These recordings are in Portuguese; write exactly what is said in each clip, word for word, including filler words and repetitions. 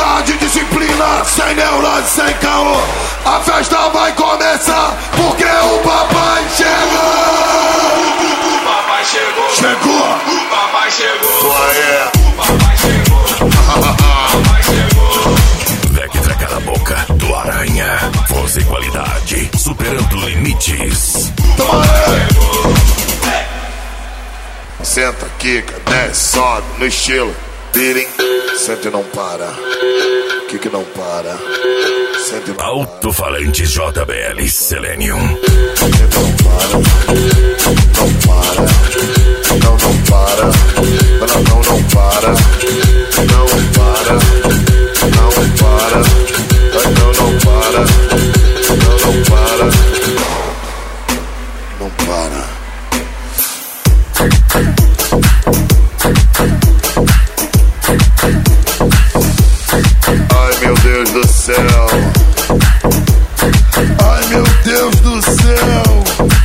qualidade, disciplina, sem neurose, sem caô. A festa vai começar, porque o papai chegou. O papai chegou. Chegou. O papai chegou. Só é. O papai chegou. O papai chegou. Vec traga na boca do Aranha. Força e qualidade, superando limites. Toma aí. Senta, quica, desce, sobe no estilo. Pirim, sente e não para. Quica não para. Sente não para. Alto-falante J B L Selenium. Sente não para. Não para. Não, não para. Não, não, não para. Não para. Não para. Não, não para. Não, não para. Não para. Ai meu Deus do céu. Ai meu Deus do céu.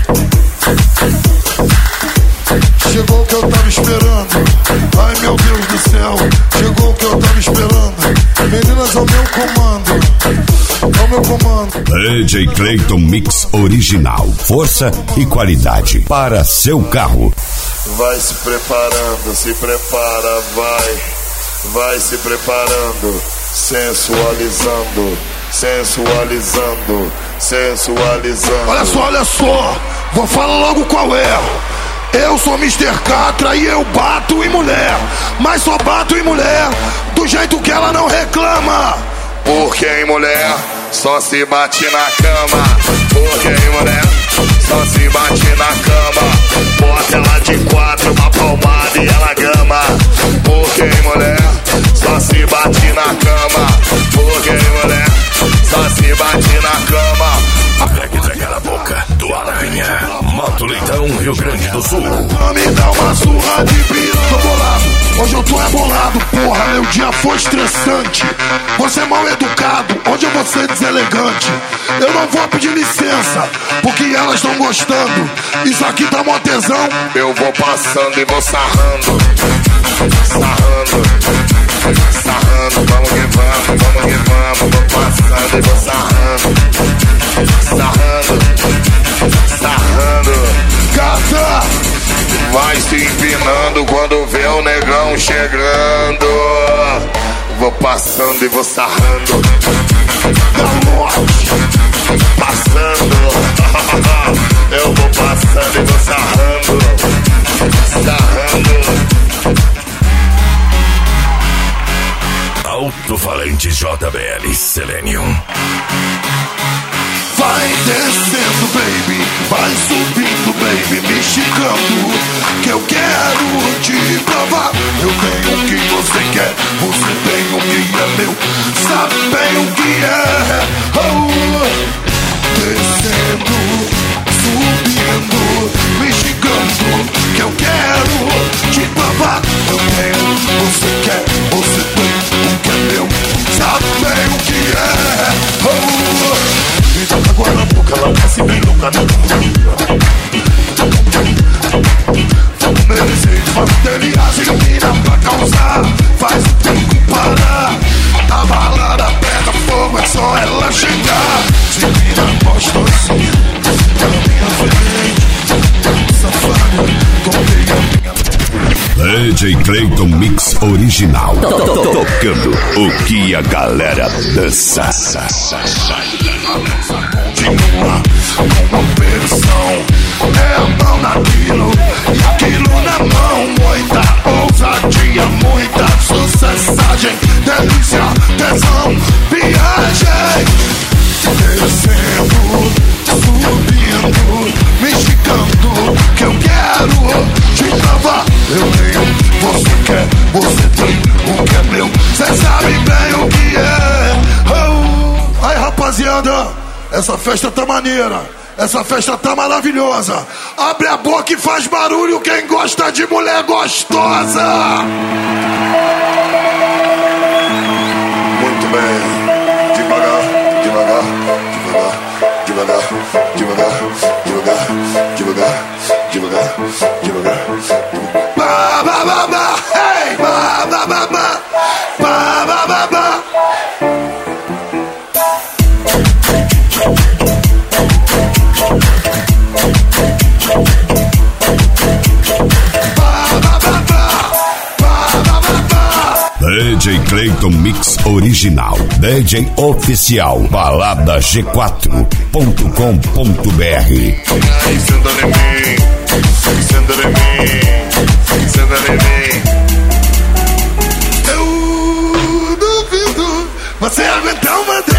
Chegou o que eu tava esperando. Ai meu Deus do céu. Chegou o que eu tava esperando. Meninas ao meu comando. Ao meu comando. D J Clayton Mix Original. Força e qualidade para seu carro. Vai se preparando, se prepara, vai. Vai se preparando, sensualizando, sensualizando, sensualizando. Olha só, olha só, vou falar logo qual é. Eu sou mister Catra e eu bato em mulher, mas só bato em mulher do jeito que ela não reclama. Porque em mulher só se bate na cama. Porque em mulher só se bate na cama. Bota ela de quatro, uma palmada e ela gama. Porque em mulher só se bate na cama. Porque em mulher só se bate na cama. Vec traga na boca do Aranha. Mato Leitão, Rio Grande do Sul. Me dá uma surra de piranha. Tô bolado, hoje eu tô é bolado. Porra, meu dia foi estressante. Você é mal educado, hoje eu vou ser deselegante. Eu não vou pedir licença, porque elas estão gostando. Isso aqui tá mó tesão. Eu vou passando e vou sarrando. Sarrando, sarrando, vamos que vamos, vamos que vamos. Vou passando e vou sarrando. Sarrando, sarrando. Gata, vai se empinando quando vê o negão chegando. Vou passando e vou sarrando. Da morte, passando. Eu vou passando e vou sarrando. Sarrando. Alto-falante J B L Selenium. Vai descendo, baby, vai subindo, baby, me esticando, que eu quero te provar. Eu tenho o que você quer, você tem o que é meu, sabe bem o que é. Oh, descendo, subindo, me esticando, que eu quero te provar. Eu tenho o que você quer, você tem o que é meu, sabe bem o que é. Oh, me dá água na boca, ela desce bem louca, né? Vamos merecer, vamos delirar, se ilumina pra causar. Faz o tempo parar. A balada pega fogo, é só ela chegar. Se vira gostosinha, ela minha frente. Safada, comprei a minha. D J Clayton Mix Original. Tocando o que a galera dança. Continua com competição. É a mão naquilo e aquilo na mão. Muita ousadia, muita sucessagem. Delícia, tesão, viagem. Descendo, subindo, me esticando, que eu quero te provar. Eu tenho, você quer, você tem o que é meu. Cê sabe bem o que é. Oh. Aí rapaziada, essa festa tá maneira, essa festa tá maravilhosa. Abre a boca e faz barulho quem gosta de mulher gostosa. Muito bem. Devagar, devagar, devagar, devagar, devagar, devagar, devagar, devagar, devagar. Ba ba ba ba, hey, ba ba ba ba, ba ba ba ba. J Clayton Mix Original. D J Oficial. balada g quatro ponto com ponto b r. Senta em mim, senta em mim, senta em mim. Eu duvido você aguentar uma